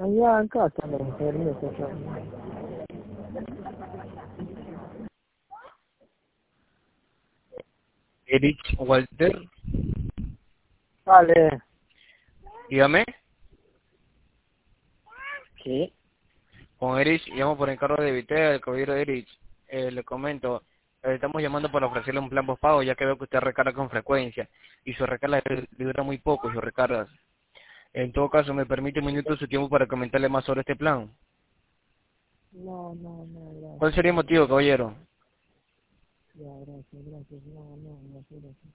Allá acá está la enfermera, acá. Erich Walter, Vale. dígame. ¿Qué? Con Erich, llamo por encargo de Vitea, el caballero Erich. Le comento, estamos llamando para ofrecerle un plan postpago, ya que veo que usted recarga con frecuencia y su recarga le dura muy poco, sus recargas. En todo caso, me permite un minuto de su tiempo para comentarle más sobre este plan. No, no, no, ¿Cuál gracias. sería el motivo, caballero? Ya, gracias, gracias. No, no, gracias, gracias.